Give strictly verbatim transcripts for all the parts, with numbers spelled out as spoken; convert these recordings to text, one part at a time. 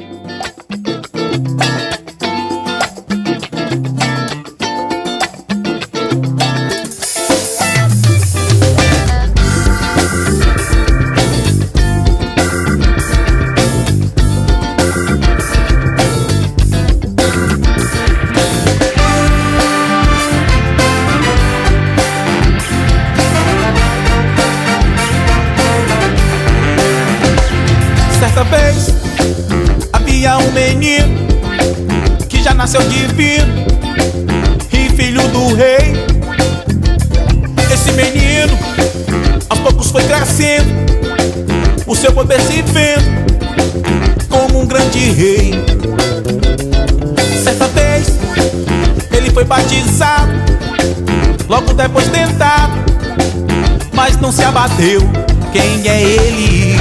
Certa vez havia um menino que já nasceu divino e filho do rei. Esse menino aos poucos foi crescendo, o seu poder se vendo como um grande rei. Certa vez ele foi batizado, logo depois tentado, mas não se abateu. Quem é ele?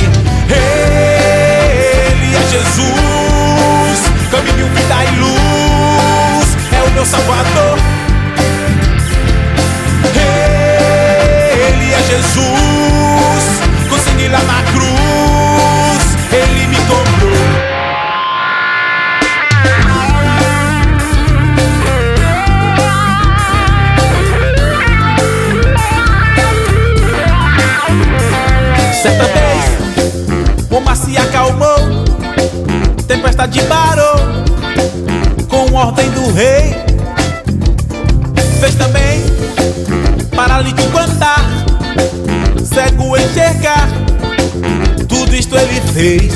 Ele é Jesus, caminho, vida e luz, é o meu Salvador. Ele é Jesus, consegui lá na cruz, ele me comprou. Certa vez o mar se acalmou, tempestade parou, com ordem do rei. Fez também paralítico andar, cego enxergar, tudo isto ele fez.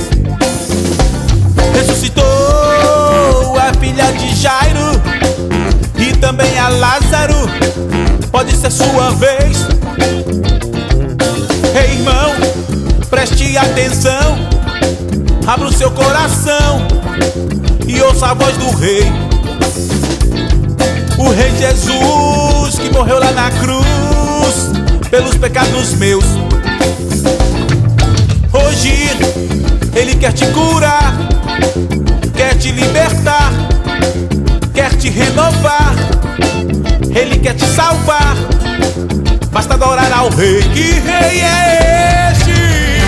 Ressuscitou a filha de Jairo e também a Lázaro, pode ser sua vez. Ei, irmão, preste atenção, abra o seu coração e ouça a voz do rei. O rei Jesus que morreu lá na cruz pelos pecados meus. Hoje ele quer te curar, quer te libertar, quer te renovar, ele quer te salvar. Basta adorar ao rei. Que rei é este?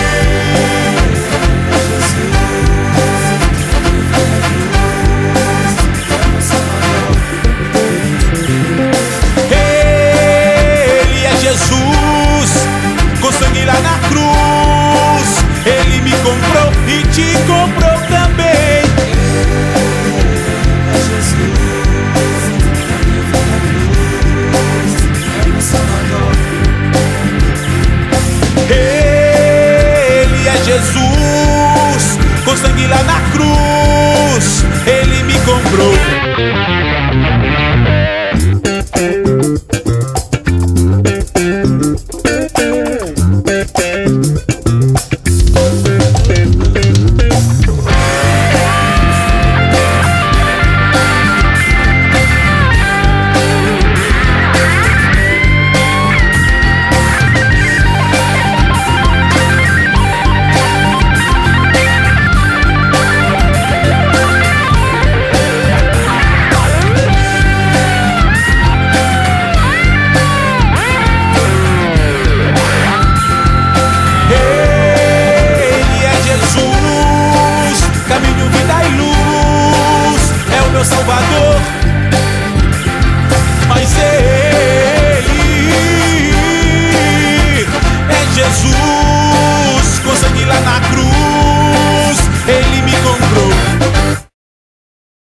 Ele é Jesus, com sangue lá na cruz, ele me comprou e te comprou também. Ele é Jesus, com sangue lá na cruz, ele me comprou. Caminho, vida e luz, é o meu Salvador.